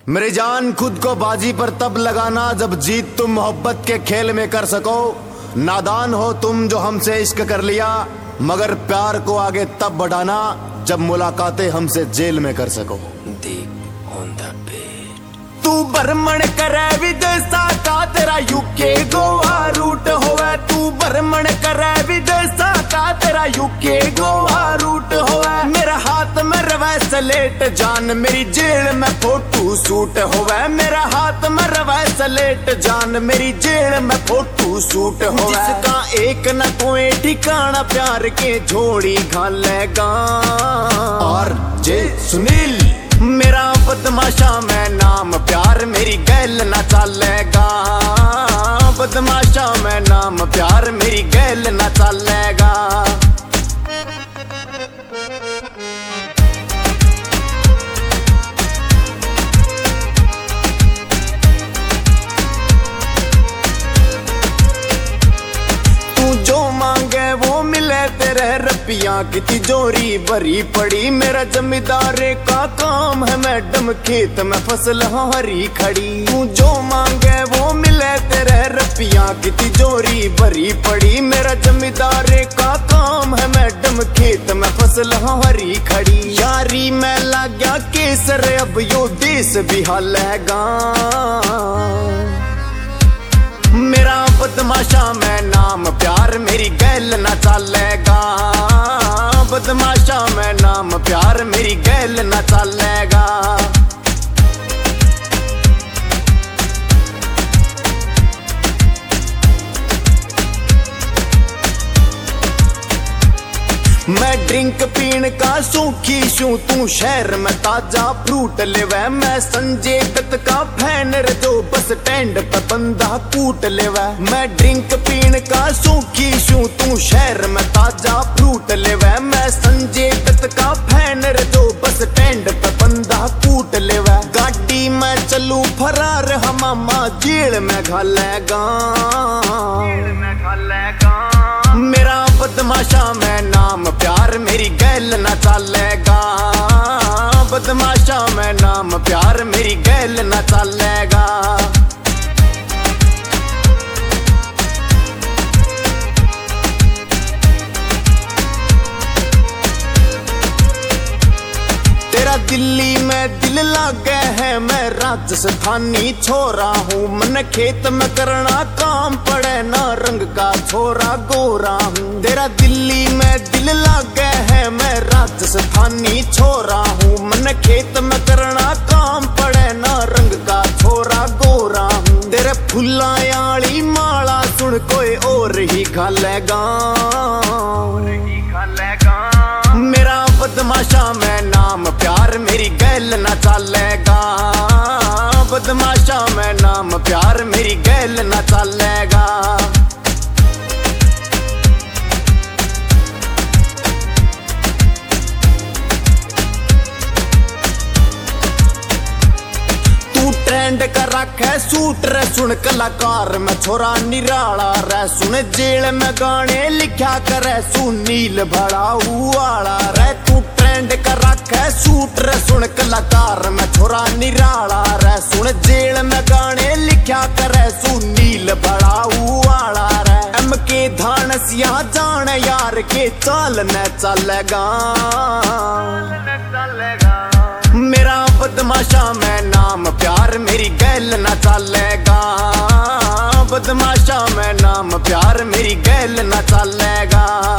मेरी जान खुद को बाजी पर तब लगाना जब जीत तुम मोहब्बत के खेल में कर सको। नादान हो तुम जो हमसे इश्क कर लिया, मगर प्यार को आगे तब बढ़ाना जब मुलाकातें हमसे जेल में कर सको। तू भ्रमण करे विदेशा का तेरा यूके गोवा रूट होवे। तू भ्रमण करे विदेशा का तेरा यूके गोवा रूट होवे। मेरा हाथ में रवे सलेट जान मेरी जेल में फोटो सूट होवे। मेरा हाथ में रवे सलेट जान मेरी जेल में फोटो सूट होवे। जिसका एक न कोई ठिकाना प्यार के झोड़ी घालेगा। और जे सुनील मेरा बदमाशा में नाम प्यार मेरी गैल न चलेगा। बदमाशा में नाम प्यार मेरी गैल न चलेगा। तू जो मांगे वो मिले तेरे रपिया की तिजोरी भरी पड़ी। मेरा जमींदारे का काम है मैडम खेत में फसल हरी खड़ी। तू जो मांगे वो मिले तेरे रपिया की तिजोरी भरी पड़ी। मेरा जमींदारे का काम है मैडम खेत में फसल हरी खड़ी। यारी में लग गया केसर अब यो देश भी हालेगा। मेरा बदमाशा में नाम प्यार मेरी गैल न चलेगा। बदमाशा में नाम प्यार मेरी गैल न चलेगा। मैं ड्रिंक पीन का सूखी शू तू शहर में ताजा फ्रूट लेवे। मैं संजय दत्त का फैन रे जो बस स्टैंड पे बंदा कूट लेवे। मैं ड्रिंक पीन का सूखी शू तू शहर में ताजा फ्रूट लेवे। मैं संजय दत्त का फैन रे जो बस स्टैंड पे बंदा कूट लेवे। गाड़ी में चलू फरार हमामा जेल में घालेगा। मेरा बदमाशा में नाम प्यार मेरी गैल न चलेगा। बदमाशा में नाम प्यार मेरी गैल न चलेगा। तेरा दिल्ली में दिल लागे है मैं राजस्थानी छोरा हूँ। मन खेत में करना काम पड़े ना रंग का छोरा गोरा हूँ। तेरा दिल्ली में दिल लागे है मैं राजस्थानी छोरा हूँ। मन खेत में करना काम पड़े ना रंग का छोरा गोरा हूँ। तेरे फुल्लायाली माला सुन कोई और ही घालेगा। मेरा बदमाशा में नाम प्यार मेरी गैल न चलेगा। बदमाशा में नाम प्यार मेरी गैल न चलेगा। तू ट्रेंड कर रखे सूट रे सुन कलाकार में छोरा निराला रे। सुन जेल में गाने लिखा करे सुनील भड़ाऊ वाला रे। तू ट्रेंड कर रखे सूट रे सुन कलाकार में छोरा निराला रे। सुन जेल में गाने लिखा करे सुनील भड़ाऊ वाला रे। एम के धानसिया जान यार के चाल न चलेगा। मेरा बदमाशा में नाम प्यार मेरी गैल न चलेगा। बदमाशा में नाम प्यार मेरी गैल न चलेगा।